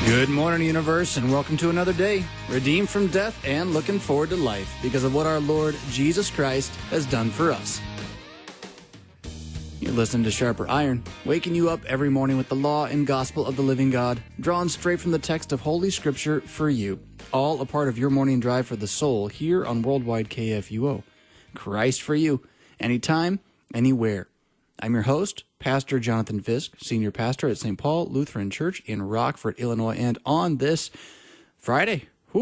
Good morning, universe, and welcome to another day, redeemed from death and looking forward to life because of what our Lord Jesus Christ has done for us. You're listening to Sharper Iron, waking you up every morning with the law and gospel of the living God, drawn straight from the text of Holy Scripture for you, all a part of your morning drive for the soul here on Worldwide KFUO. Christ for you, anytime, anywhere. I'm your host, Pastor Jonathan Fisk, Senior Pastor at St. Paul Lutheran Church in Rockford, Illinois. And on this Friday, the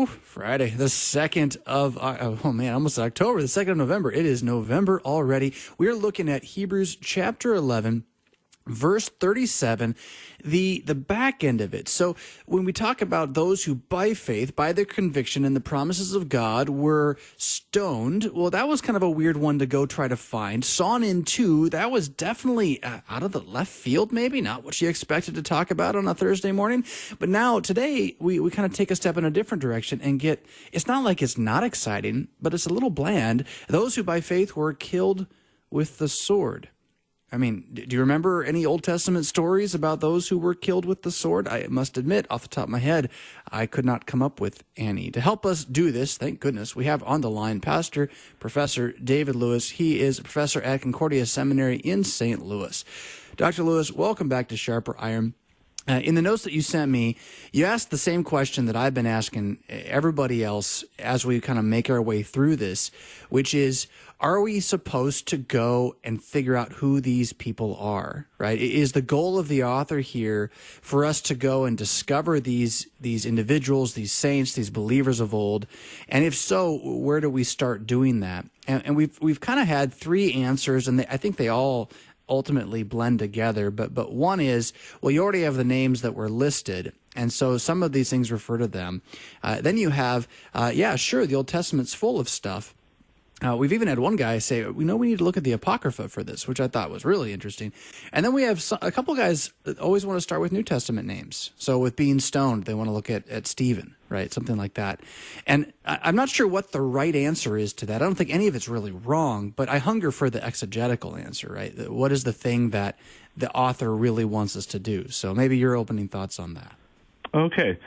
2nd of, almost October, the 2nd of November. It is November already. We are looking at Hebrews chapter 11, verse 37, the back end of it. So when we talk about those who by faith, by their conviction in the promises of God were stoned, well, that was kind of a weird one to go try to find. Sawn in two, that was definitely out of the left field, maybe not what you expected to talk about on a Thursday morning. But now today we kind of take a step in a different direction and get, it's not like it's not exciting, but it's a little bland. Those who by faith were killed with the sword. I mean, do you remember any Old Testament stories about those who were killed with the sword? I must admit, off the top of my head, I could not come up with any. To help us do this, thank goodness, we have on the line Pastor Professor David Lewis. He is a professor at Concordia Seminary in St. Louis. Dr. Lewis, welcome back to Sharper Iron. In the notes that you sent me, you asked the same question that I've been asking everybody else as we kind of make our way through this, which is, are we supposed to go and figure out who these people are, right? Is the goal of the author here for us to go and discover these individuals, these saints, these believers of old? And if so, where do we start doing that? And we've kind of had three answers, and I think they all ultimately blend together. But one is, well, you already have the names that were listed, and so some of these things refer to them. Then you have, the Old Testament's full of stuff. We've even had one guy say, we need to look at the Apocrypha for this, which I thought was really interesting. And then we have a couple guys that always want to start with New Testament names. So with being stoned, they want to look at Stephen, right? Something like that. And I'm not sure what the right answer is to that. I don't think any of it's really wrong, but I hunger for the exegetical answer, right? What is the thing that the author really wants us to do? So maybe your opening thoughts on that. Okay.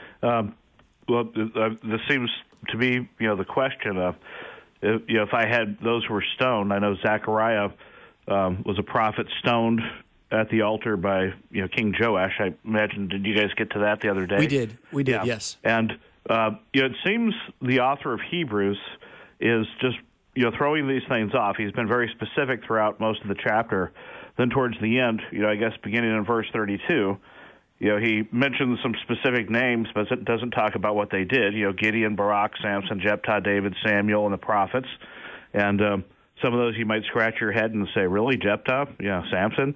This seems to be, the question of, if I had those who were stoned, I know Zechariah was a prophet stoned at the altar by King Joash. I imagine, did you guys get to that the other day? We did, yeah. Yes. And it seems the author of Hebrews is just throwing these things off. He's been very specific throughout most of the chapter. Then towards the end, I guess beginning in verse 32, he mentions some specific names, but it doesn't talk about what they did. Gideon, Barak, Samson, Jephthah, David, Samuel, and the prophets. And some of those you might scratch your head and say, really, Jephthah? Yeah, Samson?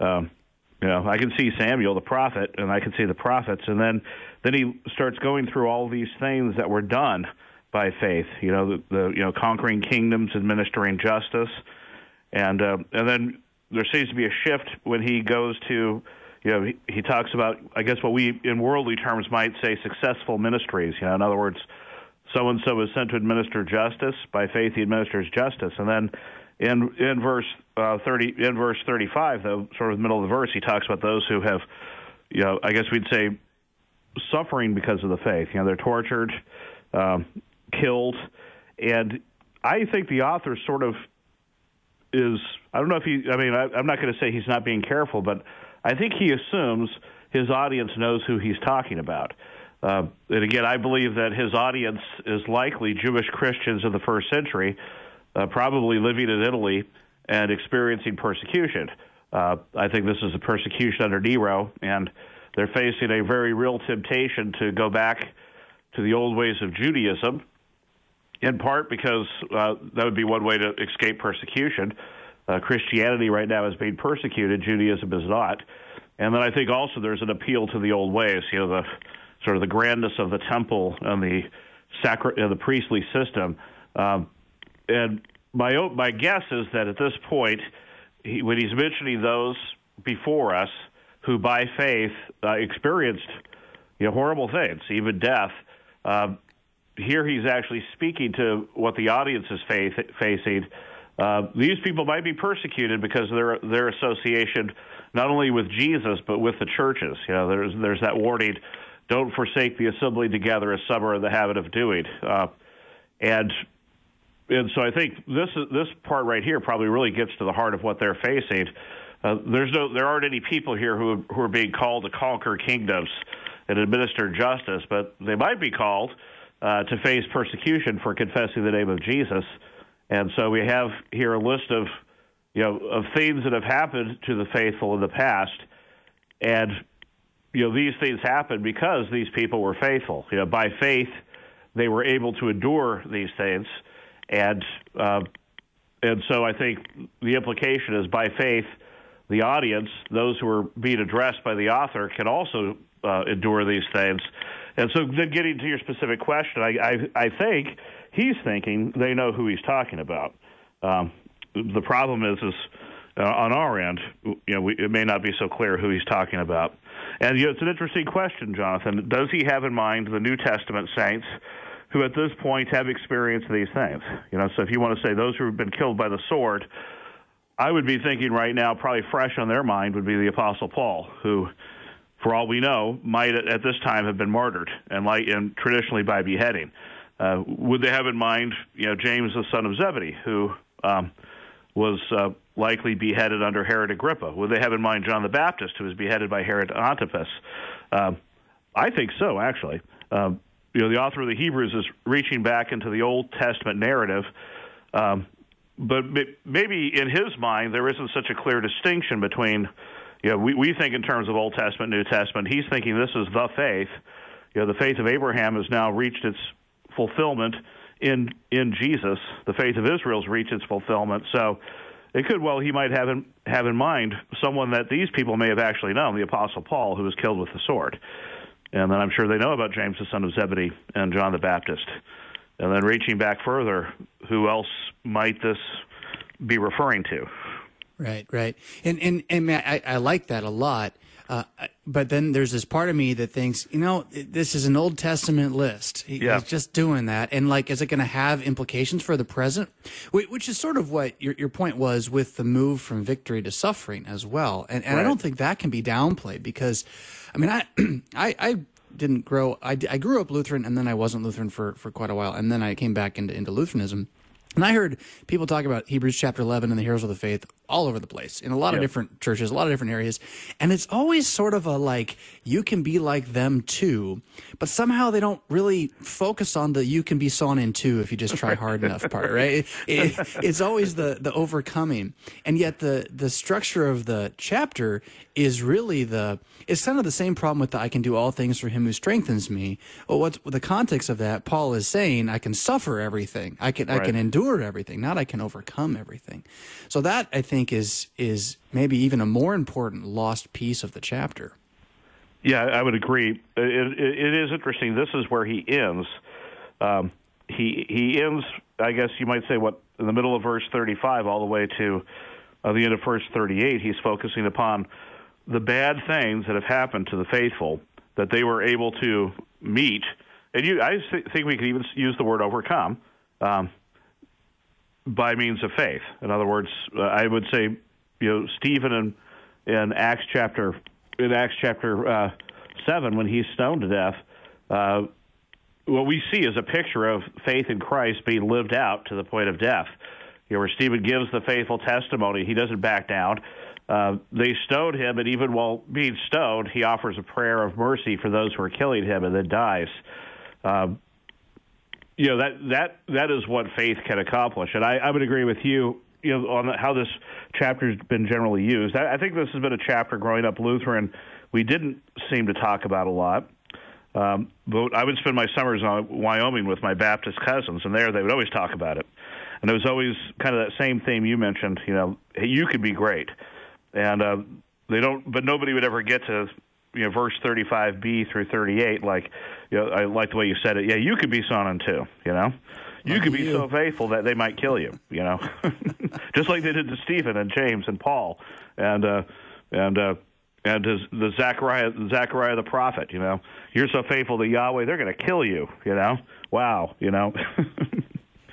I can see Samuel, the prophet, and I can see the prophets. And then he starts going through all these things that were done by faith. The conquering kingdoms, administering justice. And then there seems to be a shift when he goes to, he talks about, I guess, what we in worldly terms might say successful ministries. In other words, so-and-so is sent to administer justice. By faith, he administers justice. And then in verse 35, though, sort of the middle of the verse, he talks about those who have, I guess we'd say, suffering because of the faith. They're tortured, killed. And I think the author sort of is, I don't know if I'm not going to say he's not being careful, but I think he assumes his audience knows who he's talking about. And again, I believe that his audience is likely Jewish Christians of the first century, probably living in Italy and experiencing persecution. I think this is a persecution under Nero, and they're facing a very real temptation to go back to the old ways of Judaism, in part because that would be one way to escape persecution. Christianity right now is being persecuted. Judaism is not. And then I think also there's an appeal to the old ways, the sort of the grandness of the temple and the priestly system. And my guess is that at this point, when he's mentioning those before us who by faith experienced horrible things, even death, here he's actually speaking to what the audience is facing. These people might be persecuted because of their association not only with Jesus but with the churches. There's that warning don't forsake the assembly together as some are in the habit of doing. And so I think this part right here probably really gets to the heart of what they're facing. There aren't any people here who are being called to conquer kingdoms and administer justice, but they might be called to face persecution for confessing the name of Jesus. And so we have here a list of things that have happened to the faithful in the past, and these things happened because these people were faithful. By faith, they were able to endure these things, and so I think the implication is by faith, the audience, those who are being addressed by the author, can also endure these things. And so then getting to your specific question, I think he's thinking they know who he's talking about. The problem is on our end, it may not be so clear who he's talking about. And it's an interesting question, Jonathan. Does he have in mind the New Testament saints who at this point have experienced these things? So if you want to say those who have been killed by the sword, I would be thinking right now, probably fresh on their mind would be the Apostle Paul, who, for all we know, might at this time have been martyred and traditionally by beheading. Would they have in mind, James, the son of Zebedee, who was likely beheaded under Herod Agrippa? Would they have in mind John the Baptist, who was beheaded by Herod Antipas? I think so, actually. The author of the Hebrews is reaching back into the Old Testament narrative, but maybe in his mind there isn't such a clear distinction between, we think in terms of Old Testament, New Testament. He's thinking this is the faith. The faith of Abraham has now reached its fulfillment in Jesus. The faith of Israel's reached its fulfillment. So it could he might have in mind someone that these people may have actually known, the Apostle Paul, who was killed with the sword. And then I'm sure they know about James, the son of Zebedee, and John the Baptist. And then reaching back further, who else might this be referring to? Right. And man, I like that a lot. But then there's this part of me that thinks, this is an Old Testament list. He's just doing that. And is it going to have implications for the present? Which is sort of what your point was with the move from victory to suffering as well. And right. I don't think that can be downplayed because, I didn't grow. I grew up Lutheran, and then I wasn't Lutheran for quite a while, and then I came back into Lutheranism. And I heard people talk about Hebrews chapter 11 and the heroes of the faith all over the place in a lot of different churches, a lot of different areas. And it's always sort of you can be like them too, but somehow they don't really focus on the you can be sawn in two if you just try hard enough part, right? It's always the overcoming. And yet the structure of the chapter is really it's kind of the same problem with the I can do all things for him who strengthens me. Well, what's the context of that? Paul is saying I can suffer everything. I can endure everything, not I can overcome everything. So that, I think, is maybe even a more important lost piece of the chapter. Yeah, I would agree. It is interesting. This is where he ends. He ends, I guess you might say, in the middle of verse 35 all the way to the end of verse 38. He's focusing upon the bad things that have happened to the faithful that they were able to meet. And I think we could even use the word overcome. By means of faith. In other words, I would say, Stephen in Acts chapter 7, when he's stoned to death, what we see is a picture of faith in Christ being lived out to the point of death. Where Stephen gives the faithful testimony, he doesn't back down. They stoned him, and even while being stoned, he offers a prayer of mercy for those who are killing him, and then dies. That is what faith can accomplish. And I would agree with you, on how this chapter's been generally used. I think this has been a chapter growing up Lutheran we didn't seem to talk about a lot. But I would spend my summers in Wyoming with my Baptist cousins, and there they would always talk about it. And it was always kind of that same theme you mentioned, hey, you could be great. And but nobody would ever get to verse 35b through 38, I like the way you said it. Yeah, you could be sawn in two, You could be so faithful that they might kill you, Just like they did to Stephen and James and Paul and the Zechariah the prophet, You're so faithful to Yahweh, they're going to kill you, Wow,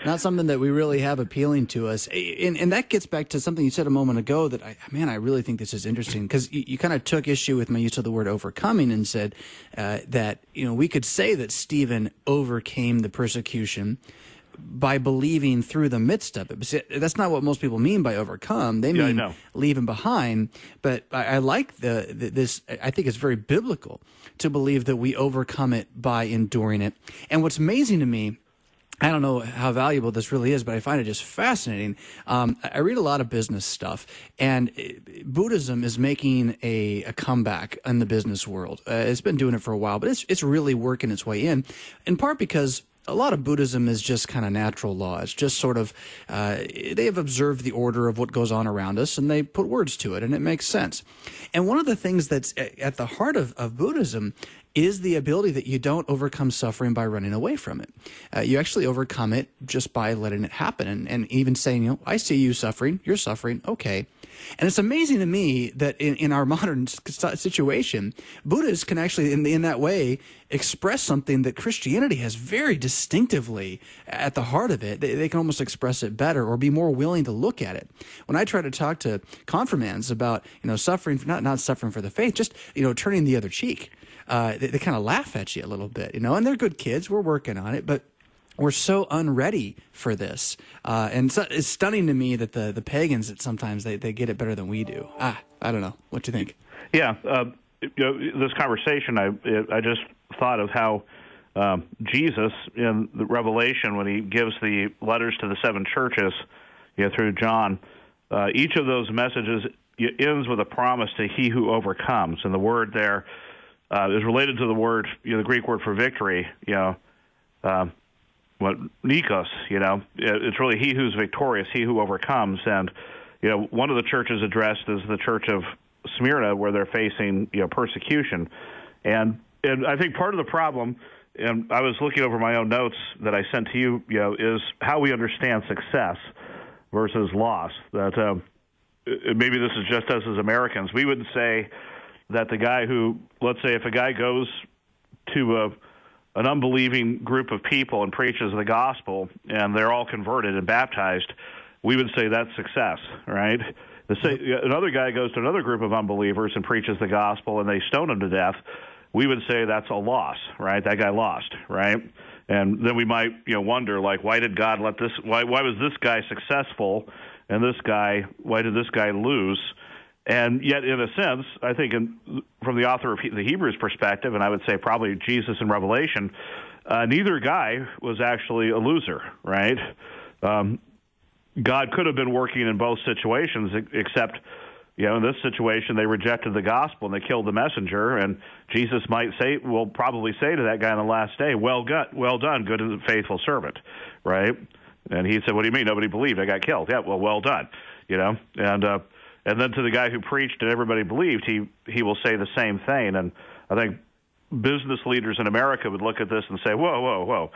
not something that we really have appealing to us. And that gets back to something you said a moment ago that, I really think this is interesting, because you kind of took issue with my use of the word overcoming and said that, we could say that Stephen overcame the persecution by believing through the midst of it. But see, that's not what most people mean by overcome. They mean leave him behind. But I like this. I think it's very biblical to believe that we overcome it by enduring it. And what's amazing to me, I don't know how valuable this really is, but I find it just fascinating. I read a lot of business stuff, and Buddhism is making a comeback in the business world. It's been doing it for a while, but it's really working its way in part because a lot of Buddhism is just kind of natural law. It's just sort of, they have observed the order of what goes on around us, and they put words to it, and it makes sense. And one of the things that's at the heart of Buddhism is the ability that you don't overcome suffering by running away from it. You actually overcome it just by letting it happen, and even saying, I see you suffering, you're suffering, okay. And it's amazing to me that in our modern situation, Buddhists can actually, in that way, express something that Christianity has very distinctively at the heart of it. They can almost express it better or be more willing to look at it. When I try to talk to confirmands about, suffering, not suffering for the faith, just, turning the other cheek, they kind of laugh at you a little bit, and they're good kids. We're working on it, but we're so unready for this. And so it's stunning to me that the pagans, that sometimes they get it better than we do. I don't know. What do you think? Yeah. This conversation, I just thought of how Jesus in the Revelation, when he gives the letters to the seven churches, through John, each of those messages ends with a promise to he who overcomes. And the word there is related to the word, the Greek word for victory, Nikos, it's really he who's victorious, he who overcomes. And, one of the churches addressed is the church of Smyrna, where they're facing, persecution. And I think part of the problem, and I was looking over my own notes that I sent to you, is how we understand success versus loss. That maybe this is just us as Americans. We would say that the guy who, let's say if a guy goes to an unbelieving group of people and preaches the gospel, and they're all converted and baptized, we would say that's success, right? Another guy goes to another group of unbelievers and preaches the gospel, and they stone him to death. We would say that's a loss, right? That guy lost, right? And then we might, wonder, like, why did God let this? Why was this guy successful, and why did this guy lose? And yet, in a sense, I think from the author of the Hebrews perspective, and I would say probably Jesus in Revelation, neither guy was actually a loser, right? God could have been working in both situations, except, in this situation, they rejected the gospel and they killed the messenger. And Jesus will probably say to that guy on the last day, well done, good and faithful servant, right? And he said, what do you mean? Nobody believed. I got killed. Yeah, well done, And then to the guy who preached and everybody believed, he will say the same thing. And I think business leaders in America would look at this and say, whoa.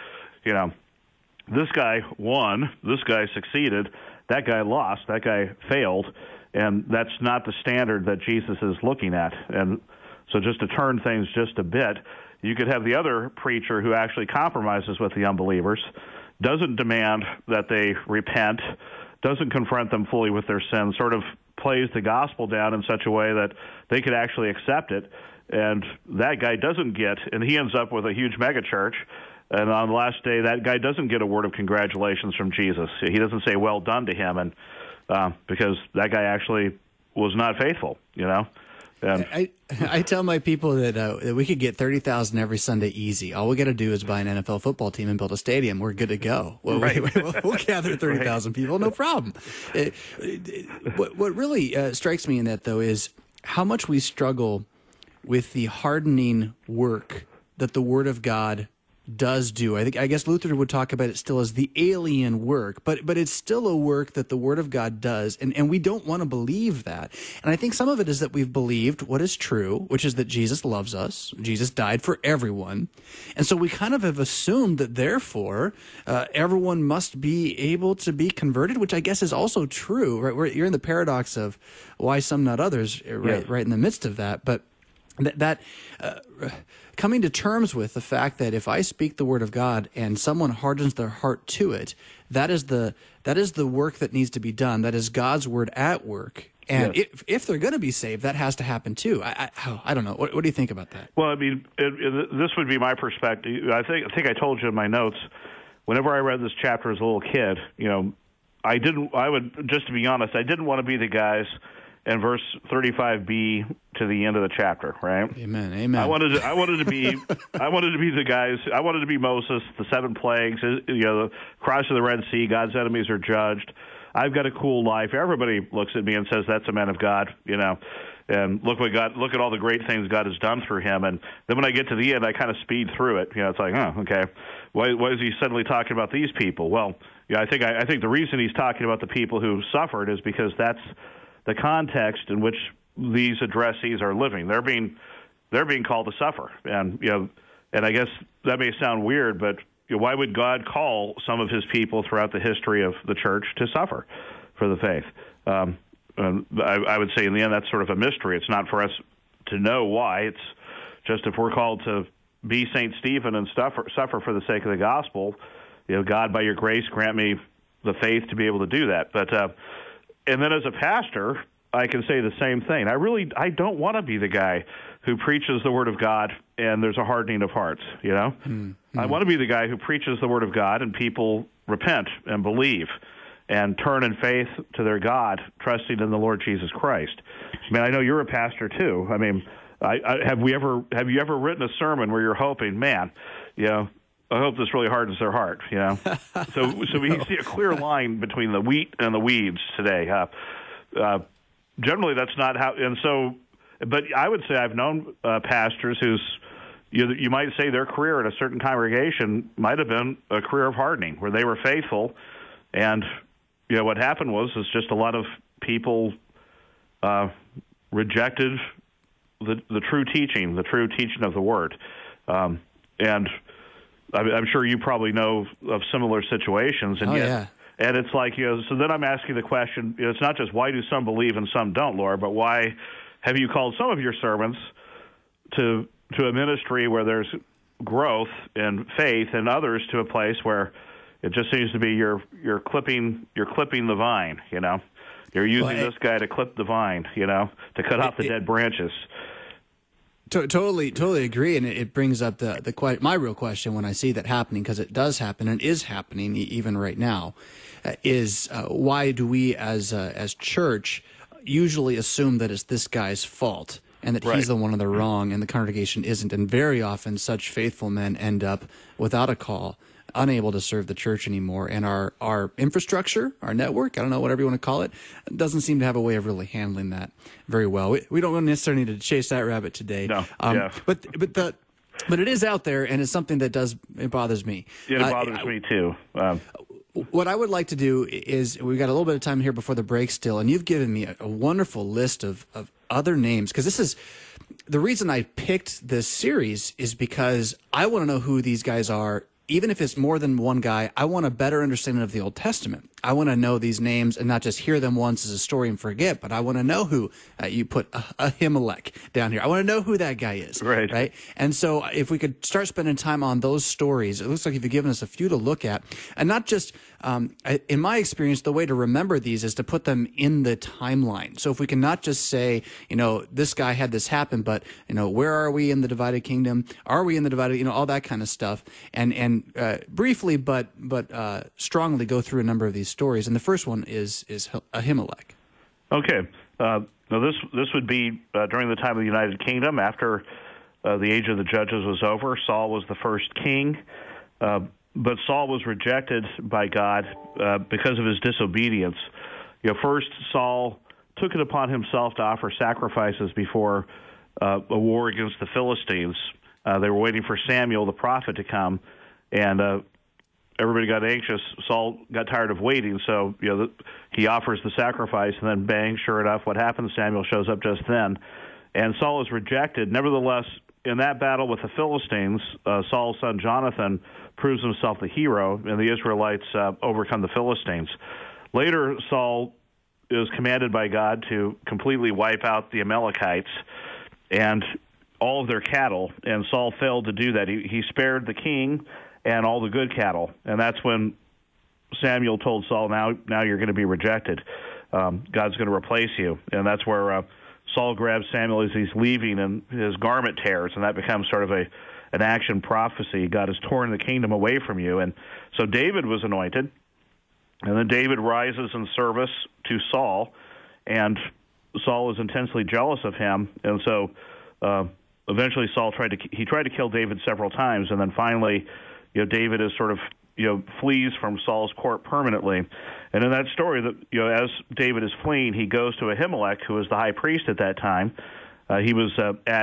This guy won, this guy succeeded, that guy lost, that guy failed, and that's not the standard that Jesus is looking at. And so just to turn things just a bit, you could have the other preacher who actually compromises with the unbelievers, doesn't demand that they repent, doesn't confront them fully with their sins, sort of plays the gospel down in such a way that they could actually accept it, and that guy doesn't and he ends up with a huge megachurch, and on the last day, that guy doesn't get a word of congratulations from Jesus. He doesn't say, well done to him, and because that guy actually was not faithful, And I tell my people that we could get 30,000 every Sunday easy. All we got to do is buy an NFL football team and build a stadium. We're good to go. We'll gather 30,000 people, no problem. What really strikes me in that, though, is how much we struggle with the hardening work that the Word of God does do. I guess Luther would talk about it still as the alien work, but it's still a work that the Word of God does, and we don't want to believe that. And I think some of it is that we've believed what is true, which is that Jesus loves us. Jesus died for everyone. And so we kind of have assumed that therefore everyone must be able to be converted, which I guess is also true, right? You're in the paradox of why some, not others, right in the midst of that. But that coming to terms with the fact that if I speak the word of God and someone hardens their heart to it, that is the work that needs to be done. That is God's word at work. And yes. if they're going to be saved, that has to happen too. I don't know. What do you think about that? Well, I mean, this would be my perspective. I think I told you in my notes. Whenever I read this chapter as a little kid, I would, just to be honest, I didn't want to be the guys in verse 35b to the end of the chapter, right? Amen. I wanted to be the guys. I wanted to be Moses, the 7 plagues, the cross of the Red Sea. God's enemies are judged. I've got a cool life. Everybody looks at me and says, "That's a man of God," And look at all the great things God has done through him. And then when I get to the end, I kind of speed through it. It's like, okay, why is he suddenly talking about these people? Well, I think the reason he's talking about the people who suffered is because that's the context in which these addressees are living. They're being called to suffer, and I guess that may sound weird, but why would God call some of his people throughout the history of the church to suffer for the faith? I would say in the end that's sort of a mystery. It's not for us to know why. It's just if we're called to be St. Stephen and suffer for the sake of the gospel, God, by your grace, grant me the faith to be able to do that. But and then as a pastor, I can say the same thing. I don't want to be the guy who preaches the word of God and there's a hardening of hearts, I want to be the guy who preaches the word of God and people repent and believe and turn in faith to their God, trusting in the Lord Jesus Christ. I mean, I know you're a pastor too. I mean, have you ever written a sermon where you're hoping, man, I hope this really hardens their heart, So we see a clear line between the wheat and the weeds today. Generally, that's not how. And so, but I would say I've known pastors whose you might say their career at a certain congregation might have been a career of hardening, where they were faithful, and what happened was just a lot of people rejected the true teaching of the word, and I'm sure you probably know of similar situations, and and it's like so then I'm asking the question. It's not just why do some believe and some don't, Laura, but why have you called some of your servants to a ministry where there's growth and faith, and others to a place where it just seems to be you're clipping the vine, You're using this guy to clip the vine, to cut off the dead branches. Totally agree, and it brings up my real question when I see that happening, because it does happen and is happening even right now, is why do we as church usually assume that it's this guy's fault and that he's the one in the wrong and the congregation isn't, and very often such faithful men end up without a call, unable to serve the church anymore, and our infrastructure, our network, I don't know, whatever you want to call it, doesn't seem to have a way of really handling that very well. We don't necessarily need to chase that rabbit today. No, but it is out there, and it's something that it bothers me. Yeah, it bothers me too. What I would like to do is, we've got a little bit of time here before the break still, and you've given me a wonderful list of other names, because this is the reason I picked this series, is because I want to know who these guys are. Even if it's more than one guy, I want a better understanding of the Old Testament. I want to know these names and not just hear them once as a story and forget, but I want to know who you put Ahimelech down here. I want to know who that guy is. Right? And so if we could start spending time on those stories, it looks like you've given us a few to look at. And not just, in my experience, the way to remember these is to put them in the timeline. So if we can not just say, this guy had this happen, but, where are we in the divided kingdom? Are we in the divided, all that kind of stuff. And briefly, but strongly go through a number of these stories, and the first one is Ahimelech. Okay, now this would be during the time of the United Kingdom, after the age of the judges was over. Saul was the first king, but Saul was rejected by God because of his disobedience. First Saul took it upon himself to offer sacrifices before a war against the Philistines. They were waiting for Samuel the prophet to come, and everybody got anxious. Saul got tired of waiting, so he offers the sacrifice, and then bang, sure enough, what happens? Samuel shows up just then, and Saul is rejected. Nevertheless, in that battle with the Philistines, Saul's son Jonathan proves himself the hero, and the Israelites overcome the Philistines. Later, Saul is commanded by God to completely wipe out the Amalekites, and all of their cattle, and Saul failed to do that. He spared the king and all the good cattle, and that's when Samuel told Saul, now you're going to be rejected. God's going to replace you. And that's where Saul grabs Samuel as he's leaving, and his garment tears, and that becomes sort of an action prophecy. God has torn the kingdom away from you. And so David was anointed, and then David rises in service to Saul, and Saul is intensely jealous of him. And so eventually Saul tried to kill David several times, and then finally, David is sort of flees from Saul's court permanently. And in that story, that as David is fleeing, he goes to Ahimelech, who was the high priest at that time. He was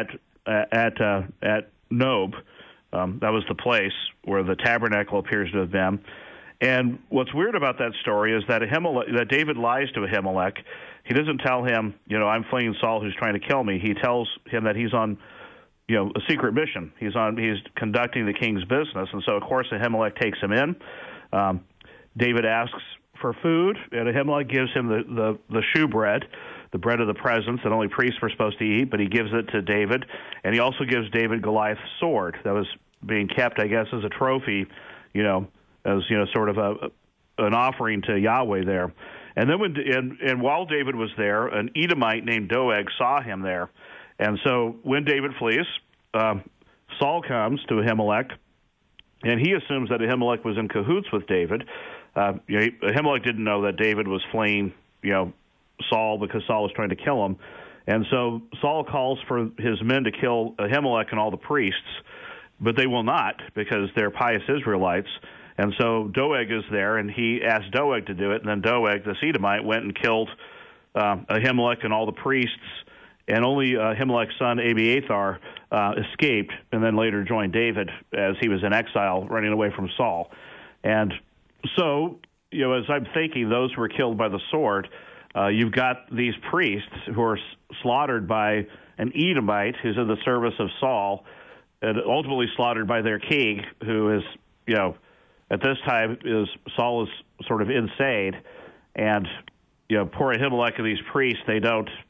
at Nob. That was the place where the tabernacle appears to have been. And what's weird about that story is that that David lies to Ahimelech. He doesn't tell him, I'm fleeing Saul who's trying to kill me. He tells him that he's on a secret mission. He's conducting the king's business, and so of course Ahimelech takes him in. David asks for food, and Ahimelech gives him the shewbread, the bread of the presence that only priests were supposed to eat, but he gives it to David, and he also gives David Goliath's sword that was being kept, I guess, as a trophy, as sort of an offering to Yahweh there. And then while David was there, an Edomite named Doeg saw him there. And so when David flees, Saul comes to Ahimelech, and he assumes that Ahimelech was in cahoots with David. Ahimelech didn't know that David was fleeing, Saul, because Saul was trying to kill him. And so Saul calls for his men to kill Ahimelech and all the priests, but they will not, because they're pious Israelites. And so Doeg is there, and he asked Doeg to do it, and then Doeg, the Edomite, went and killed Ahimelech and all the priests, and only Ahimelech's son Abiathar escaped, and then later joined David as he was in exile, running away from Saul. And so, as I'm thinking, those who were killed by the sword, you've got these priests who are slaughtered by an Edomite who's in the service of Saul, and ultimately slaughtered by their king, who is, at this time Saul is sort of insane, and poor Ahimelech and these priests, they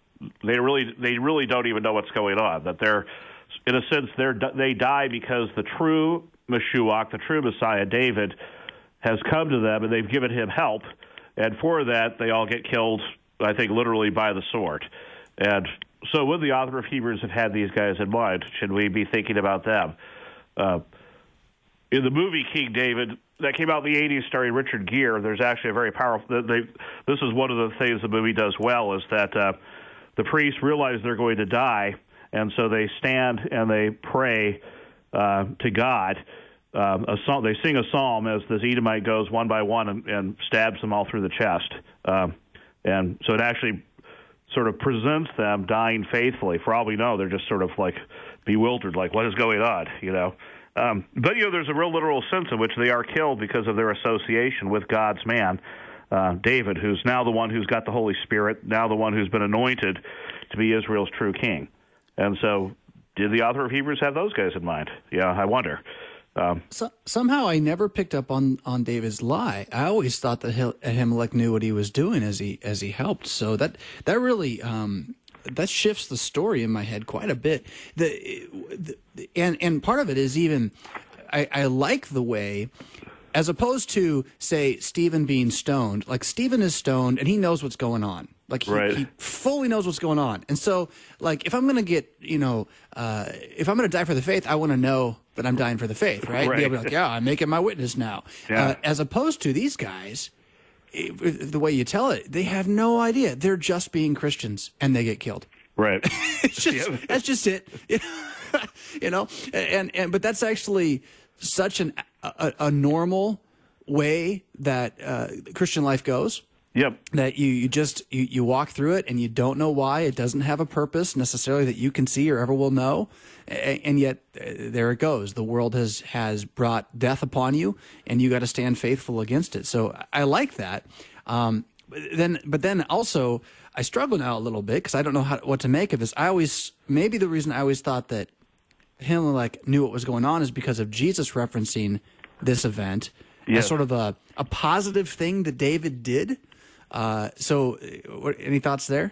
really don't even know what's going on. That they're, in a sense, they die because the true Mashiach, the true Messiah, David, has come to them, and they've given him help, and for that they all get killed, I think, literally by the sword. And so when the author of Hebrews have had these guys in mind, should we be thinking about them? In the movie King David, that came out in the 80s starring Richard Gere, there's actually a very powerful... This is one of the things the movie does well, is that the priests realize they're going to die, and so they stand and they pray to God. They sing a psalm as this Edomite goes one by one and stabs them all through the chest. And so it actually sort of presents them dying faithfully. For all we know, they're just sort of like bewildered, like, what is going on, But, there's a real literal sense in which they are killed because of their association with God's man, David, who's now the one who's got the Holy Spirit, now the one who's been anointed to be Israel's true king. And so did the author of Hebrews have those guys in mind? Yeah, I wonder. Somehow I never picked up on David's lie. I always thought that Ahimelech knew what he was doing as he helped. So that really that shifts the story in my head quite a bit. And part of it is even I like the way, as opposed to, say, Stephen being stoned. Like, Stephen is stoned and he knows what's going on. Like, he fully knows what's going on. And so, like, if I'm going to get, if I'm going to die for the faith, I want to know that I'm dying for the faith, right? Be able to be like, yeah, I'm making my witness now. Yeah. As opposed to these guys, the way you tell it, they have no idea. They're just being Christians, and they get killed. Right. That's just it. But that's actually such a normal way that Christian life goes. Yep. That you walk through it and you don't know why. It doesn't have a purpose necessarily that you can see or ever will know. And yet there it goes. The world has brought death upon you, and you got to stand faithful against it. So I like that. But then also I struggle now a little bit because I don't know what to make of this. Maybe the reason I always thought that Ahimelech knew what was going on is because of Jesus referencing this event as sort of a positive thing that David did. So any thoughts there?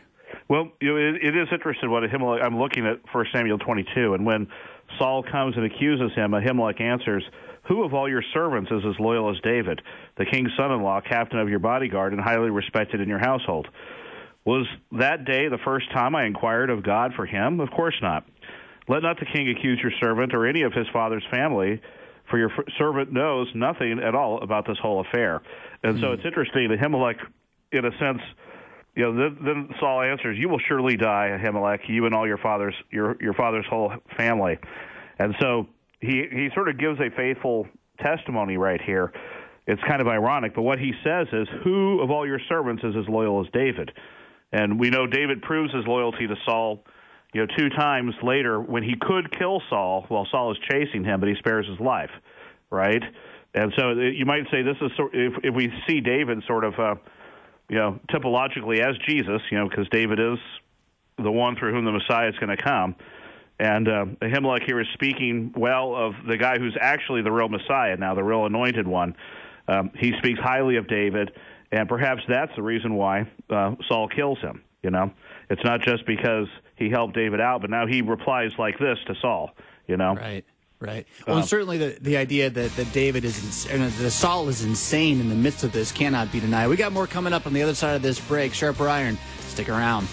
Well, it is interesting what Ahimelech. I'm looking at 1 Samuel 22, and when Saul comes and accuses him, Ahimelech answers, "Who of all your servants is as loyal as David, the king's son-in-law, captain of your bodyguard, and highly respected in your household? Was that day the first time I inquired of God for him? Of course not. Let not the king accuse your servant or any of his father's family, for your servant knows nothing at all about this whole affair." And so it's interesting. Ahimelech, in a sense, then Saul answers, "You will surely die, Ahimelech, you and all your father's whole family." And so he sort of gives a faithful testimony right here. It's kind of ironic, but what he says is, "Who of all your servants is as loyal as David?" And we know David proves his loyalty to Saul, 2 times later when he could kill Saul while Saul is chasing him, but he spares his life, right? And so you might say this is if we see David sort of, typologically as Jesus, because David is the one through whom the Messiah is going to come. And Ahimelech here is speaking well of the guy who's actually the real Messiah now, the real anointed one. He speaks highly of David, and perhaps that's the reason why Saul kills him. It's not just because he helped David out, but now he replies like this to Saul. Right. Well, and certainly the idea that David that Saul is insane in the midst of this cannot be denied. We got more coming up on the other side of this break. Sharper Iron, stick around.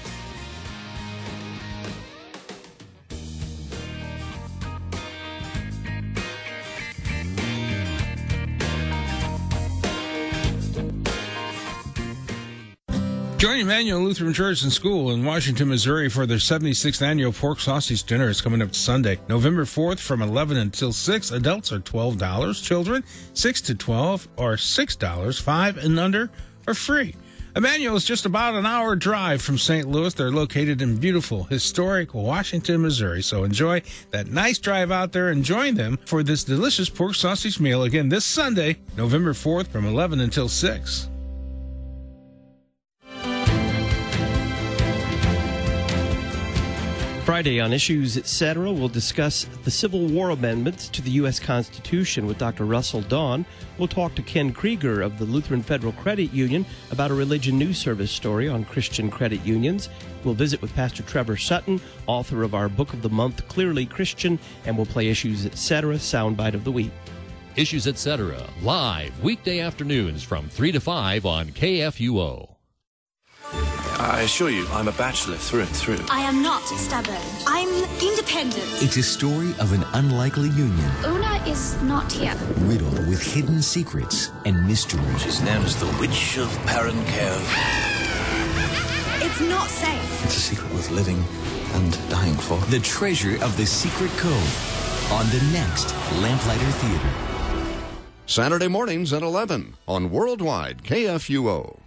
Join Emmanuel Lutheran Church and School in Washington, Missouri for their 76th annual pork sausage dinner. It's coming up Sunday, November 4th from 11 until 6. Adults are $12. Children, 6 to 12 are $6. 5 and under are free. Emmanuel is just about an hour drive from St. Louis. They're located in beautiful, historic Washington, Missouri. So enjoy that nice drive out there and join them for this delicious pork sausage meal. Again, this Sunday, November 4th from 11 until 6. Friday on Issues Etc., we'll discuss the Civil War amendments to the U.S. Constitution with Dr. Russell Dawn. We'll talk to Ken Krieger of the Lutheran Federal Credit Union about a religion news service story on Christian credit unions. We'll visit with Pastor Trevor Sutton, author of our Book of the Month, Clearly Christian, and we'll play Issues Etc., Soundbite of the Week. Issues Etc., live weekday afternoons from 3 to 5 on KFUO. I assure you, I'm a bachelor through and through. I am not stubborn. I'm independent. It's a story of an unlikely union. Una is not here. Riddled with hidden secrets and mysteries. She's known as the Witch of Parenkev. It's not safe. It's a secret worth living and dying for. The treasure of the secret cove on the next Lamplighter Theater. Saturday mornings at 11 on Worldwide KFUO.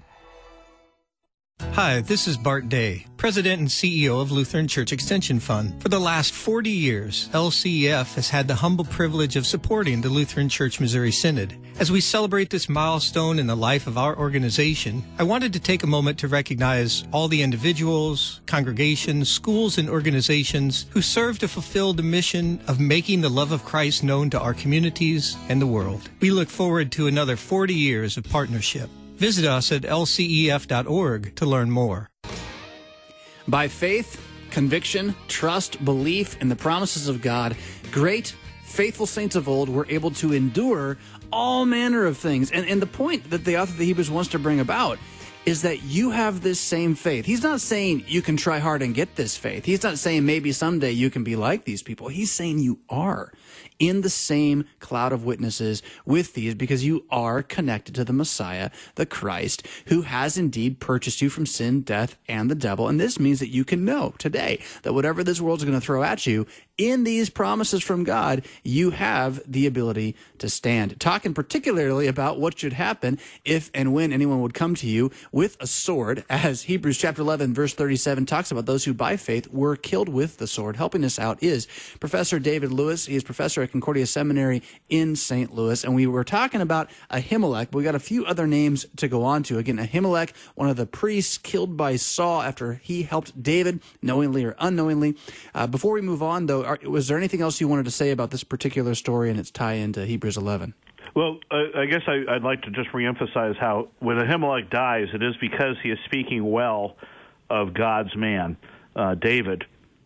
Hi, this is Bart Day, President and CEO of Lutheran Church Extension Fund. For the last 40 years, LCEF has had the humble privilege of supporting the Lutheran Church Missouri Synod. As we celebrate this milestone in the life of our organization, I wanted to take a moment to recognize all the individuals, congregations, schools, and organizations who serve to fulfill the mission of making the love of Christ known to our communities and the world. We look forward to another 40 years of partnership. Visit us at lcef.org to learn more. By faith, conviction, trust, belief in the promises of God, great, faithful saints of old were able to endure all manner of things. And the point that the author of the Hebrews wants to bring about is that you have this same faith. He's not saying you can try hard and get this faith. He's not saying maybe someday you can be like these people. He's saying you are in the same cloud of witnesses with these because you are connected to the Messiah, the Christ, who has indeed purchased you from sin, death, and the devil. And this means that you can know today that whatever this world's going to throw at you, in these promises from God, you have the ability to stand. Talking particularly about what should happen if and when anyone would come to you with a sword, as Hebrews chapter 11, verse 37 talks about those who by faith were killed with the sword. Helping us out is Professor David Lewis. He is professor at Concordia Seminary in St. Louis. And we were talking about Ahimelech, but we got a few other names to go on to. Again, Ahimelech, one of the priests killed by Saul after he helped David, knowingly or unknowingly. Before we move on, though, was there anything else you wanted to say about this particular story and its tie into Hebrews 11? Well, I guess I'd like to just reemphasize how when Ahimelech dies, it is because he is speaking well of God's man, David.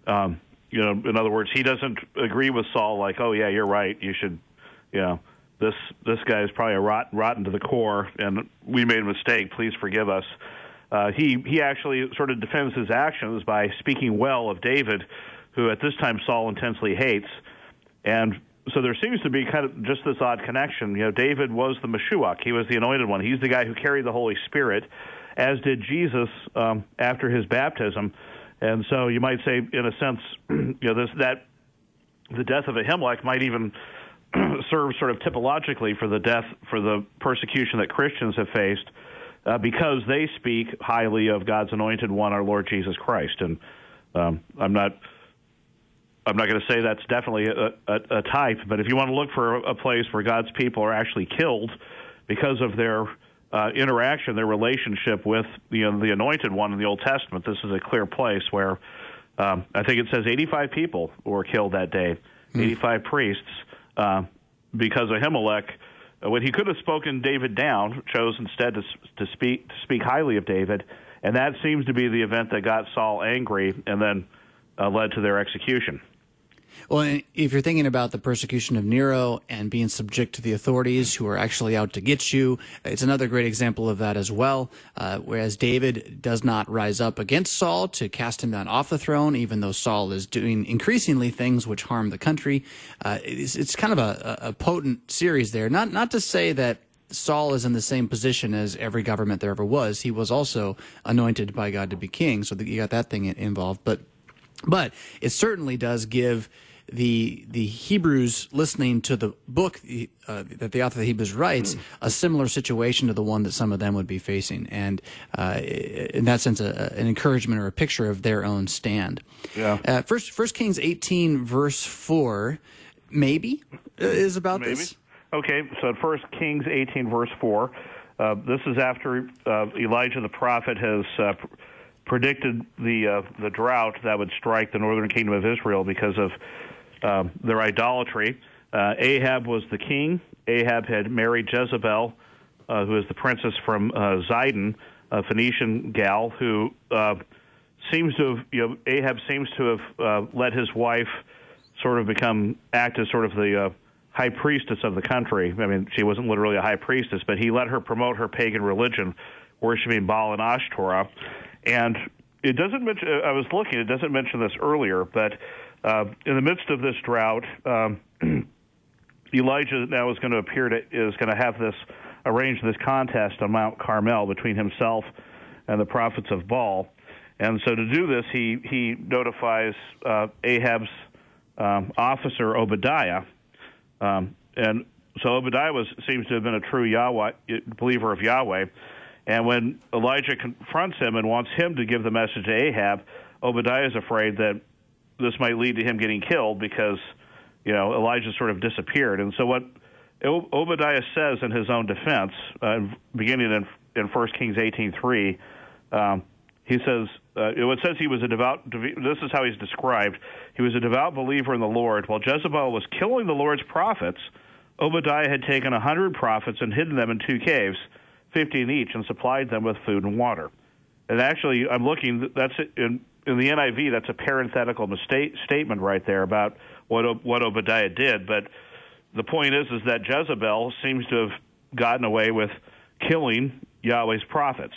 In other words, he doesn't agree with Saul like, oh, yeah, you're right. You should, this guy is probably rotten to the core, and we made a mistake. Please forgive us. He actually sort of defends his actions by speaking well of David, who at this time Saul intensely hates. And so there seems to be kind of just this odd connection. David was the Meshuach. He was the anointed one. He's the guy who carried the Holy Spirit, as did Jesus after his baptism. And so you might say, in a sense, that the death of Ahimelech might even serve sort of typologically for the persecution that Christians have faced, because they speak highly of God's anointed one, our Lord Jesus Christ. And I'm not going to say that's definitely a type, but if you want to look for a place where God's people are actually killed because of their interaction, their relationship with the anointed one in the Old Testament, this is a clear place where I think it says 85 people were killed that day, 85 priests, because Ahimelech, when he could have spoken David down, chose instead to speak highly of David, and that seems to be the event that got Saul angry and then led to their execution. Well, if you're thinking about the persecution of Nero and being subject to the authorities who are actually out to get you, it's another great example of that as well. Whereas David does not rise up against Saul to cast him down off the throne, even though Saul is doing increasingly things which harm the country. It's kind of a potent series there. Not to say that Saul is in the same position as every government there ever was. He was also anointed by God to be king, so you got that thing involved. But it certainly does give the Hebrews listening to the book that the author of the Hebrews writes a similar situation to the one that some of them would be facing, and in that sense, an encouragement or a picture of their own stand. Yeah. First Kings 18 verse 4, maybe is about this. Okay, so 1 Kings 18 verse 4. This is after Elijah the prophet has predicted the drought that would strike the northern kingdom of Israel because of their idolatry. Ahab was the king. Ahab had married Jezebel, who is the princess from Zidon, a Phoenician gal, who seems to have, Ahab seems to have let his wife sort of act as sort of the high priestess of the country. I mean, she wasn't literally a high priestess, but he let her promote her pagan religion, worshiping Baal and Ashtoreth. And it doesn't mention, I was looking, it doesn't mention this earlier, but in the midst of this drought, Elijah now is going to have arrange this contest on Mount Carmel between himself and the prophets of Baal. And so to do this, he notifies Ahab's officer, Obadiah. And so Obadiah seems to have been a true believer of Yahweh. And when Elijah confronts him and wants him to give the message to Ahab, Obadiah is afraid that this might lead to him getting killed because, Elijah sort of disappeared. And so what Obadiah says in his own defense, beginning in 1 Kings 18:3, he says, it says he was a devout, this is how he's described, he was a devout believer in the Lord. While Jezebel was killing the Lord's prophets, Obadiah had taken 100 prophets and hidden them in 2 caves, 50 in each, and supplied them with food and water. And actually, I'm looking, that's in the NIV, that's a parenthetical statement right there about what Obadiah did. But the point is that Jezebel seems to have gotten away with killing Yahweh's prophets.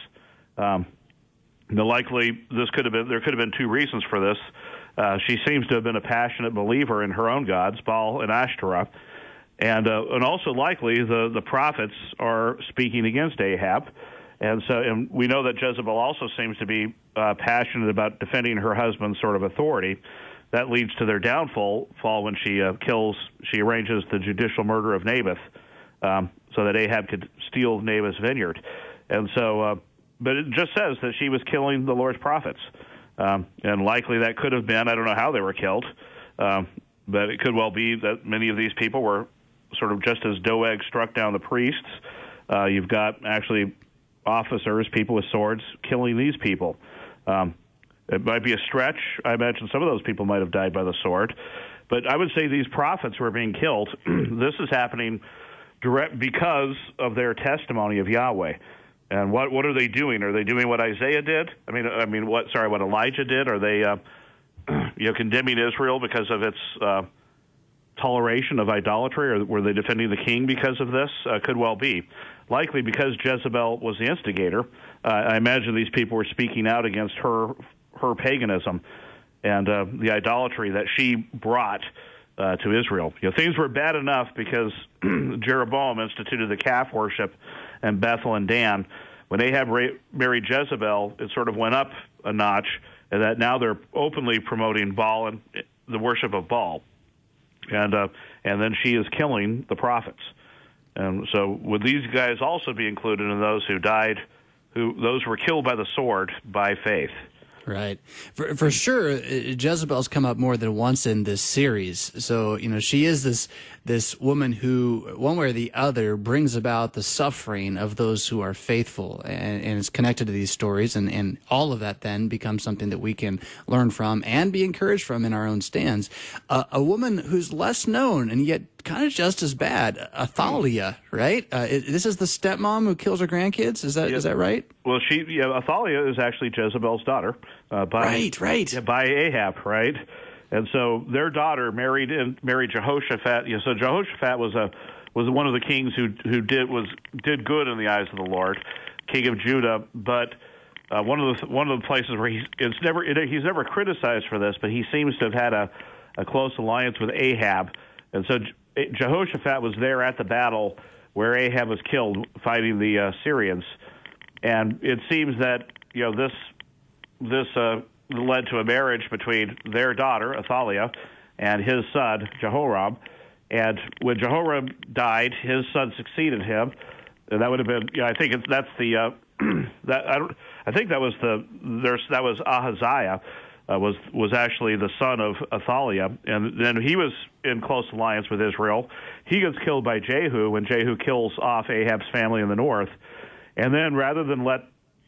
Likely, there could have been 2 reasons for this. She seems to have been a passionate believer in her own gods, Baal and Ashtoreth. And also likely the prophets are speaking against Ahab, and we know that Jezebel also seems to be passionate about defending her husband's sort of authority. That leads to their downfall when she arranges the judicial murder of Naboth, so that Ahab could steal Naboth's vineyard. And so, but it just says that she was killing the Lord's prophets, and likely that could have been, I don't know how they were killed, but it could well be that many of these people were sort of just as Doeg struck down the priests. You've got actually officers, people with swords, killing these people. It might be a stretch. I imagine some of those people might have died by the sword. But I would say these prophets who are being killed, this is happening direct because of their testimony of Yahweh. And what are they doing? Are they doing what Isaiah did? What Elijah did? Are they condemning Israel because of its toleration of idolatry, or were they defending the king because of this? Could well be. Likely because Jezebel was the instigator. I imagine these people were speaking out against her paganism and the idolatry that she brought to Israel. Things were bad enough because Jeroboam instituted the calf worship in Bethel and Dan. When Ahab married Jezebel, it sort of went up a notch, and that now they're openly promoting Baal and the worship of Baal. And then she is killing the prophets. And so would these guys also be included in those who died, those who were killed by the sword by faith? Right. For sure, Jezebel's come up more than once in this series. So, she is this woman who, one way or the other, brings about the suffering of those who are faithful, and is connected to these stories, and all of that then becomes something that we can learn from and be encouraged from in our own stands. A woman who's less known and yet kind of just as bad, Athaliah, right? This is the stepmom who kills her grandkids. Is that right? Well, Athaliah is actually Jezebel's daughter. By Ahab, right? And so their daughter married Jehoshaphat. So Jehoshaphat was one of the kings who did good in the eyes of the Lord, king of Judah. But one of the places where he's never criticized for this, but he seems to have had a close alliance with Ahab. And so Jehoshaphat was there at the battle where Ahab was killed fighting the Syrians. And it seems that this led to a marriage between their daughter, Athaliah, and his son, Jehoram. And when Jehoram died, his son succeeded him. And that would have been, I think that was Ahaziah, was actually the son of Athaliah. And then he was in close alliance with Israel. He gets killed by Jehu when Jehu kills off Ahab's family in the north. And then rather than let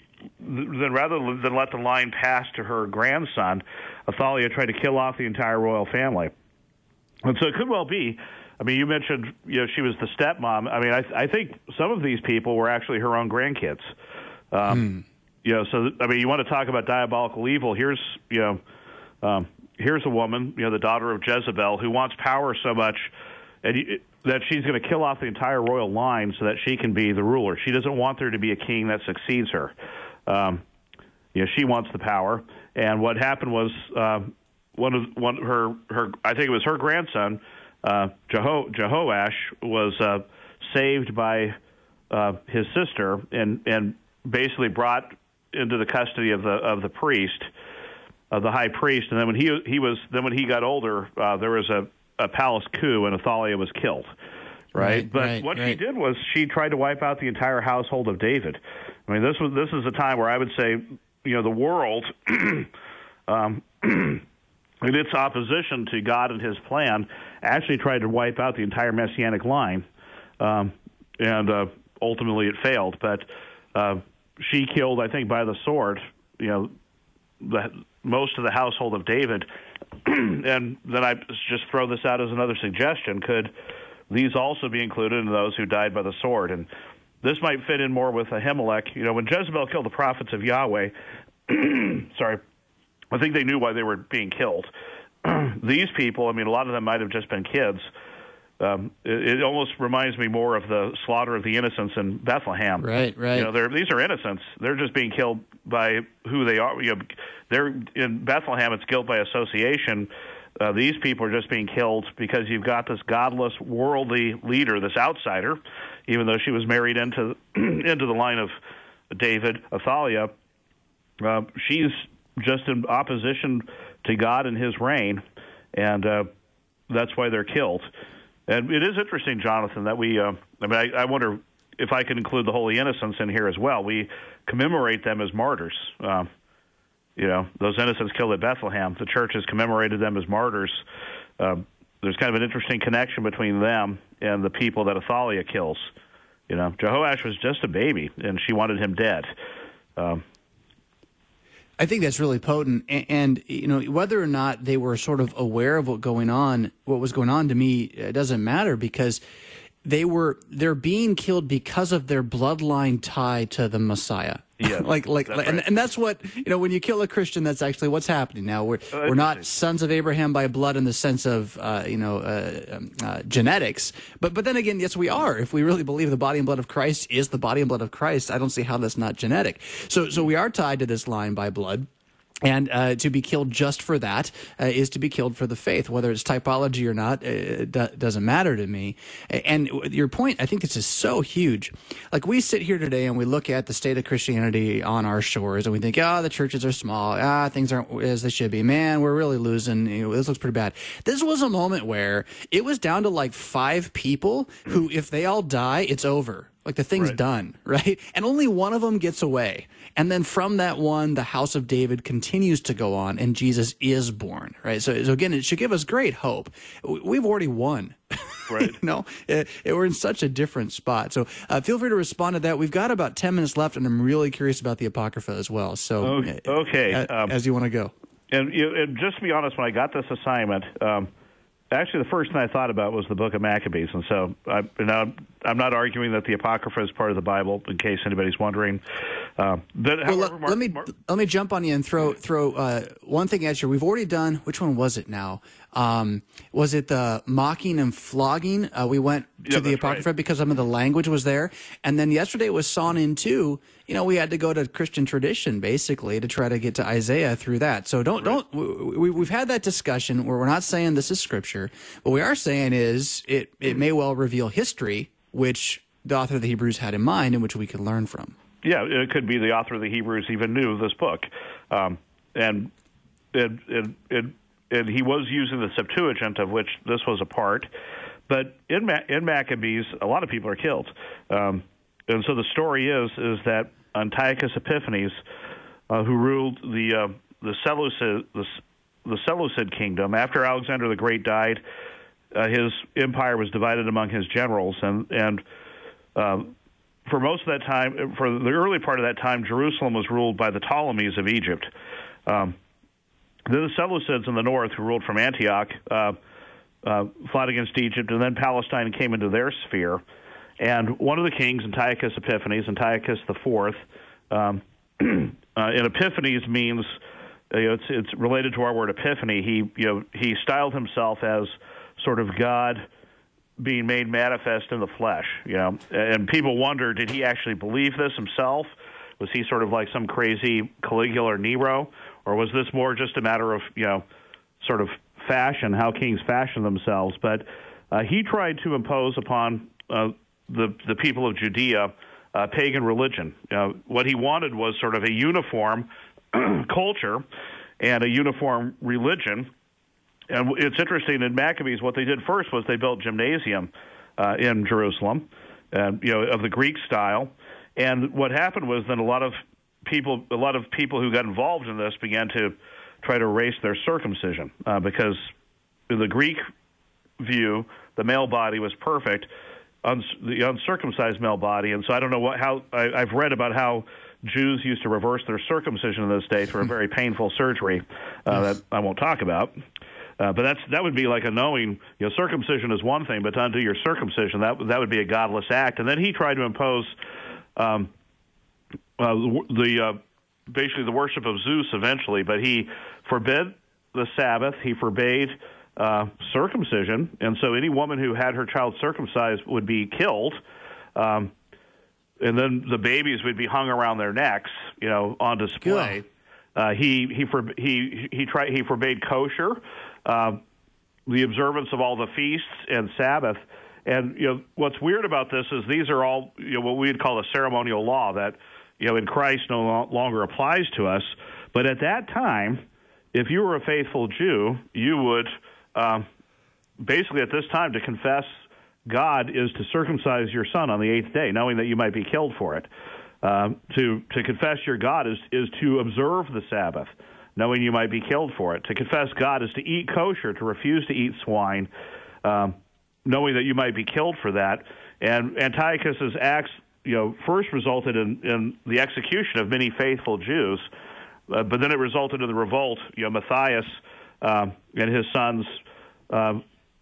the line pass to her grandson, Athaliah tried to kill off the entire royal family. And so it could well be. You mentioned she was the stepmom. I think some of these people were actually her own grandkids. So you want to talk about diabolical evil? Here's a woman, the daughter of Jezebel, who wants power so much that she's going to kill off the entire royal line so that she can be the ruler. She doesn't want there to be a king that succeeds her. She wants the power. And what happened was I think it was her grandson, Jehoash, was saved by his sister and basically brought into the custody of the priest, of the high priest. And then when he got older, there was a palace coup, and Athaliah was killed. Right. But what she did was she tried to wipe out the entire household of David. This is a time where I would say, the world, in its opposition to God and His plan, actually tried to wipe out the entire Messianic line, and ultimately it failed. But she killed, I think, by the sword, most of the household of David. And then I just throw this out as another suggestion: could these also be included in those who died by the sword? And this might fit in more with Ahimelech. When Jezebel killed the prophets of Yahweh, I think they knew why they were being killed. These people, a lot of them might have just been kids. It almost reminds me more of the slaughter of the innocents in Bethlehem. Right. These are innocents. They're just being killed by who they are. They're in Bethlehem. It's guilt by association. These people are just being killed because you've got this godless, worldly leader, this outsider, even though she was married into the line of David, Athaliah. She's just in opposition to God and His reign, and that's why they're killed. And it is interesting, Jonathan, that I wonder if I could include the Holy Innocents in here as well. We commemorate them as martyrs. Those innocents killed at Bethlehem. The church has commemorated them as martyrs. There's kind of an interesting connection between them and the people that Athaliah kills. Jehoash was just a baby, and she wanted him dead. I think that's really potent, and whether or not they were sort of aware of what was going on to me, it doesn't matter, because they're being killed because of their bloodline tie to the Messiah. Yeah, and that's what, when you kill a Christian, that's actually what's happening now. We're not sons of Abraham by blood in the sense of genetics, but then again, yes, we are. If we really believe the body and blood of Christ is the body and blood of Christ, I don't see how that's not genetic. So we are tied to this line by blood. And to be killed just for that is to be killed for the faith, whether it's typology or not. It doesn't matter to me. And your point, I think this is so huge. Like, we sit here today and we look at the state of Christianity on our shores and we think, the churches are small. Things aren't as they should be. Man, we're really losing. This looks pretty bad. This was a moment where it was down to like 5 people who, if they all die, it's over. Like, the thing's done, right? And only one of them gets away. And then from that one, the house of David continues to go on, and Jesus is born, right? So again, it should give us great hope. We've already won. Right. We're in such a different spot. So feel free to respond to that. We've got about 10 minutes left, and I'm really curious about the Apocrypha as well. So okay. As you want to go. And just to be honest, when I got this assignment, actually, the first thing I thought about was the Book of Maccabees, and so I'm not arguing that the Apocrypha is part of the Bible, in case anybody's wondering. Let me jump on you and throw one thing at you. We've already done. Which one was it now? Was it the mocking and flogging? We went to the Apocrypha because some of the language was there, and then yesterday was sawn in two. We had to go to Christian tradition basically to try to get to Isaiah through that. So we've had that discussion where we're not saying this is scripture. What we are saying is it may well reveal history, which the author of the Hebrews had in mind and which we could learn from. Yeah, it could be the author of the Hebrews even knew this book. And he was using the Septuagint, of which this was a part. But in Maccabees, a lot of people are killed. And so the story is that Antiochus Epiphanes, who ruled the Seleucid kingdom, after Alexander the Great died, his empire was divided among his generals, and for most of that time, for the early part of that time, Jerusalem was ruled by the Ptolemies of Egypt. Then the Seleucids in the north, who ruled from Antioch, fought against Egypt, and then Palestine came into their sphere. And one of the kings, Antiochus Epiphanes, Antiochus IV, and Epiphanes means, it's related to our word epiphany. He styled himself as sort of God being made manifest in the flesh, and people wonder, did he actually believe this himself? Was he sort of like some crazy Caligula or Nero, or was this more just a matter of, sort of fashion, how kings fashion themselves? But he tried to impose upon the people of Judea pagan religion. What he wanted was sort of a uniform culture and a uniform religion. And it's interesting, in Maccabees, what they did first was they built gymnasium in Jerusalem, of the Greek style. And what happened was then a lot of people who got involved in this began to try to erase their circumcision because in the Greek view, the male body was perfect, the uncircumcised male body. And so I don't know I've read about how Jews used to reverse their circumcision in this day through a very painful surgery that I won't talk about. But that would be like a knowing, circumcision is one thing, but to undo your circumcision, that would be a godless act. And then he tried to impose basically the worship of Zeus eventually, but he forbid the Sabbath, he forbade circumcision, and so any woman who had her child circumcised would be killed, and then the babies would be hung around their necks, on display. He forbade kosher, the observance of all the feasts and Sabbath. And what's weird about this is these are all what we'd call a ceremonial law that in Christ no longer applies to us. But at that time, if you were a faithful Jew, you would basically at this time to confess God is to circumcise your son on the 8th day, knowing that you might be killed for it. To confess your God is to observe the Sabbath, knowing you might be killed for it. To confess God is to eat kosher, to refuse to eat swine, knowing that you might be killed for that. And Antiochus's acts, first resulted in the execution of many faithful Jews, but then it resulted in the revolt. Matthias and his sons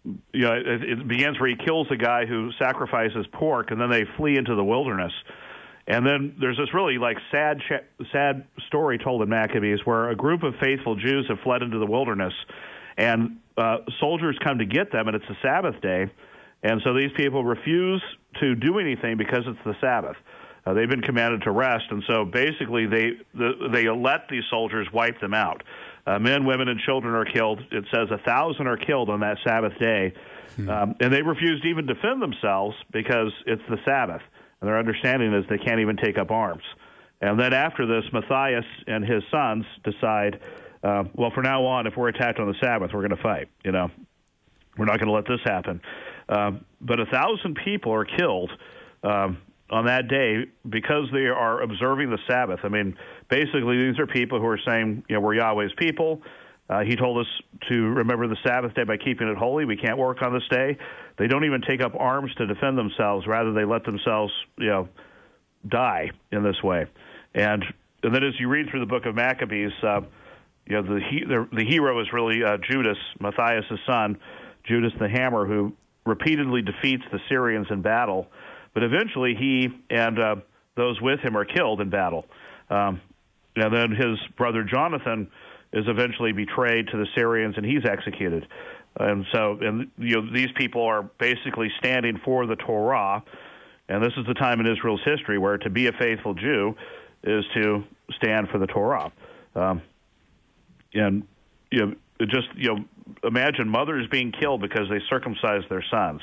it begins where he kills a guy who sacrifices pork, and then they flee into the wilderness. And then there's this really sad story told in Maccabees where a group of faithful Jews have fled into the wilderness, and soldiers come to get them, and it's the Sabbath day. And so these people refuse to do anything because it's the Sabbath. They've been commanded to rest, and so basically they let these soldiers wipe them out. Men, women, and children are killed. It says 1,000 are killed on that Sabbath day, and they refuse to even defend themselves because it's the Sabbath. And their understanding is they can't even take up arms. And then after this, Matthias and his sons decide, well, from now on, if we're attacked on the Sabbath, we're going to fight. We're not going to let this happen. But 1,000 people are killed on that day because they are observing the Sabbath. I mean, basically, these are people who are saying, we're Yahweh's people. He told us to remember the Sabbath day by keeping it holy. We can't work on this day. They don't even take up arms to defend themselves. Rather, they let themselves, die in this way. And then as you read through the book of Maccabees, the hero is really Judas, Matthias' son, Judas the Hammer, who repeatedly defeats the Syrians in battle. But eventually he and those with him are killed in battle. And then his brother Jonathan is eventually betrayed to the Syrians, and he's executed. And these people are basically standing for the Torah, and this is the time in Israel's history where to be a faithful Jew is to stand for the Torah. Imagine mothers being killed because they circumcised their sons.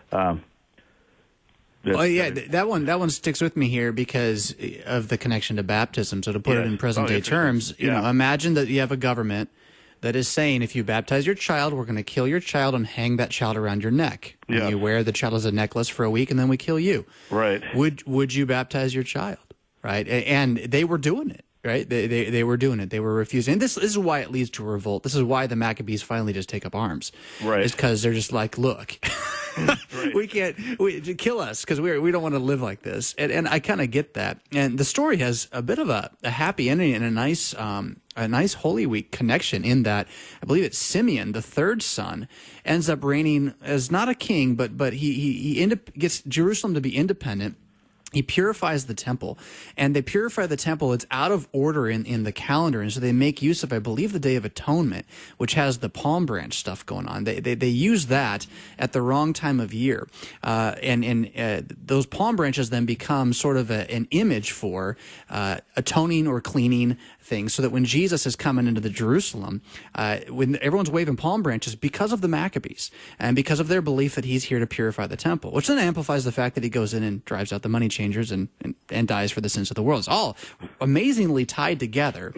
That one sticks with me here because of the connection to baptism. So to put it in present-day terms, imagine that you have a government that is saying if you baptize your child, we're going to kill your child and hang that child around your neck. Yeah. And you wear the child as a necklace for a week, and then we kill you. Right. Would you baptize your child? Right. And they were doing it. Right. They were doing it. They were refusing. And this is why it leads to a revolt. This is why the Maccabees finally just take up arms. Right. It's because they're just like, look, we can't kill us because we don't want to live like this. And I kind of get that. And the story has a bit of a happy ending and a nice Holy Week connection in that I believe it's Simeon, the third son, ends up reigning as not a king, but he gets Jerusalem to be independent. He purifies the temple, and they purify the temple. It's out of order in the calendar, and so they make use of, I believe, the Day of Atonement, which has the palm branch stuff going on. They use that at the wrong time of year, and those palm branches then become sort of an image for atoning or cleaning things, so that when Jesus is coming into the Jerusalem, when everyone's waving palm branches because of the Maccabees and because of their belief that he's here to purify the temple, which then amplifies the fact that he goes in and drives out the money changers and dies for the sins of the world. It's all amazingly tied together.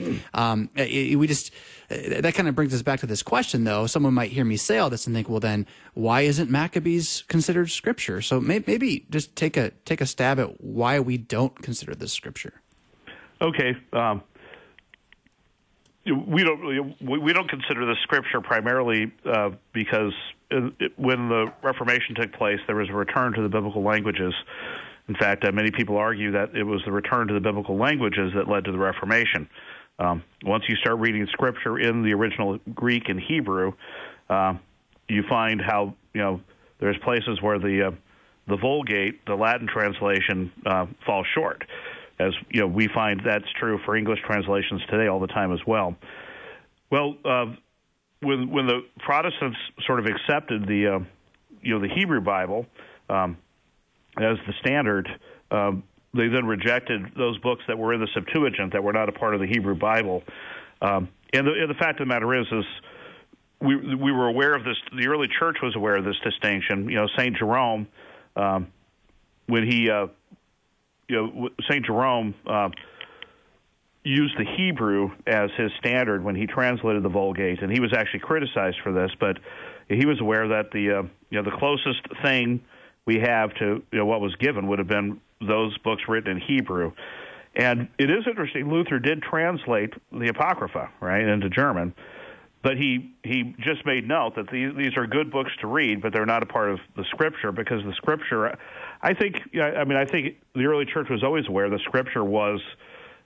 That kind of brings us back to this question, though. Someone might hear me say all this and think, well, then why isn't Maccabees considered scripture? So maybe just take a stab at why we don't consider this scripture. Okay. We don't consider this scripture primarily because when the Reformation took place, there was a return to the biblical languages. In fact, many people argue that it was the return to the biblical languages that led to the Reformation. Once you start reading scripture in the original Greek and Hebrew, you find how there's places where the Vulgate, the Latin translation, falls short. As we find that's true for English translations today all the time as well. Well, when the Protestants sort of accepted the Hebrew Bible as the standard, they then rejected those books that were in the Septuagint that were not a part of the Hebrew Bible. And the fact of the matter is we were aware of this. The early church was aware of this distinction. Saint Jerome, when he St. Jerome used the Hebrew as his standard when he translated the Vulgate, and he was actually criticized for this, but he was aware that the closest thing we have to what was given would have been those books written in Hebrew. And it is interesting, Luther did translate the Apocrypha, right, into German, but he just made note that these are good books to read, but they're not a part of the Scripture, because the Scripture, I think the early church was always aware the Scripture was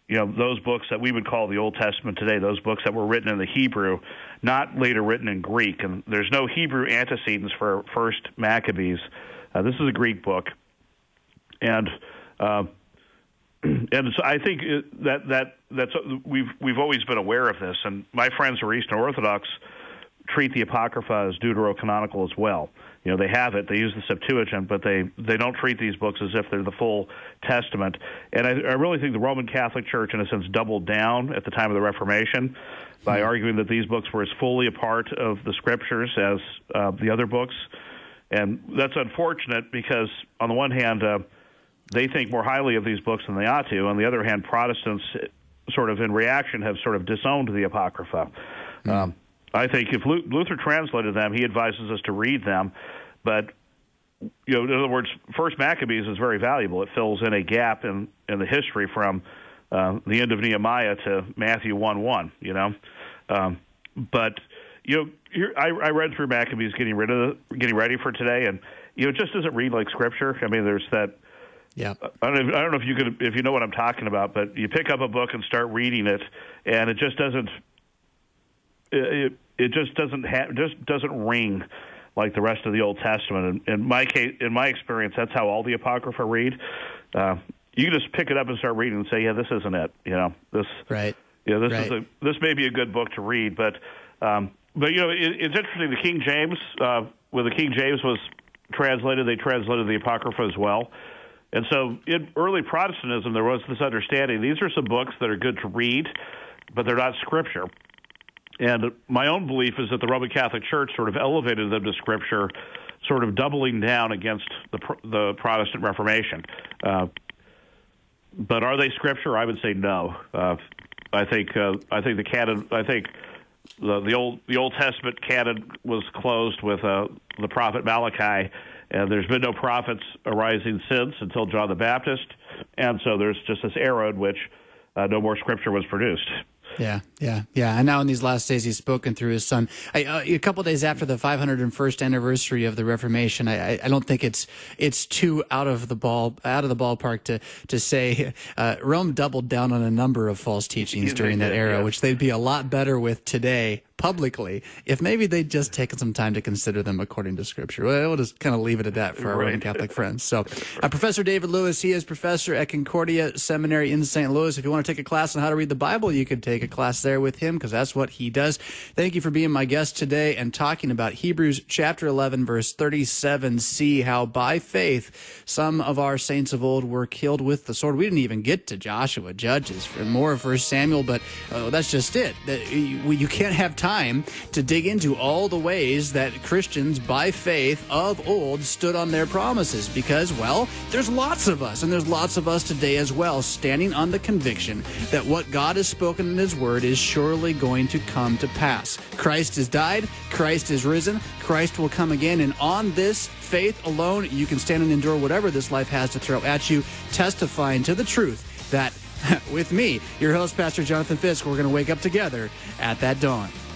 those books that we would call the Old Testament today, those books that were written in the Hebrew, not later written in Greek. And there's no Hebrew antecedents for First Maccabees. This is a Greek book, and so I think that's we've always been aware of this. And my friends who are Eastern Orthodox treat the Apocrypha as deuterocanonical as well. They have it. They use the Septuagint, but they don't treat these books as if they're the full Testament. And I really think the Roman Catholic Church, in a sense, doubled down at the time of the Reformation by arguing that these books were as fully a part of the Scriptures as the other books. And that's unfortunate because, on the one hand, they think more highly of these books than they ought to. On the other hand, Protestants, sort of in reaction, have sort of disowned the Apocrypha. I think if Luther translated them, he advises us to read them. But, in other words, First Maccabees is very valuable. It fills in a gap in the history from the end of Nehemiah to Matthew 1:1. But I read through Maccabees getting ready for today, and it just doesn't read like Scripture. I mean, there's that. Yeah. I don't know if you know what I'm talking about, but you pick up a book and start reading it, and it just doesn't. It just doesn't ring like the rest of the Old Testament. In my experience, that's how all the Apocrypha read. You can just pick it up and start reading and say, "Yeah, this isn't it." This right. This may be a good book to read, but it's interesting. The King James, when the King James was translated, they translated the Apocrypha as well. And so, in early Protestantism, there was this understanding: these are some books that are good to read, but they're not Scripture. And my own belief is that the Roman Catholic Church sort of elevated them to Scripture, sort of doubling down against the Protestant Reformation. But are they Scripture? I would say no. I think the canon. I think the Old Testament canon was closed with the prophet Malachi, and there's been no prophets arising since until John the Baptist, and so there's just this era in which no more Scripture was produced. Yeah. And now in these last days, he's spoken through his Son. A couple days after the 501st anniversary of the Reformation, I don't think it's too out of the ballpark to say Rome doubled down on a number of false teachings during that era, which they'd be a lot better with today publicly if maybe they'd just taken some time to consider them according to Scripture. Well, we'll just kind of leave it at that for our Roman Catholic friends. So, Professor David Lewis, he is professor at Concordia Seminary in St. Louis. If you want to take a class on how to read the Bible, you could take a class there with him because that's what he does. Thank you for being my guest today and talking about Hebrews chapter 11, verse 37c, how by faith some of our saints of old were killed with the sword. We didn't even get to Joshua, Judges, and more of 1 Samuel, but that's just it. You can't have time to dig into all the ways that Christians by faith of old stood on their promises because, well, there's lots of us, and there's lots of us today as well, standing on the conviction that what God has spoken in His Word is surely going to come to pass. Christ has died, Christ is risen, Christ will come again, and on this faith alone, you can stand and endure whatever this life has to throw at you, testifying to the truth that with me, your host, Pastor Jonathan Fisk, we're going to wake up together at that dawn.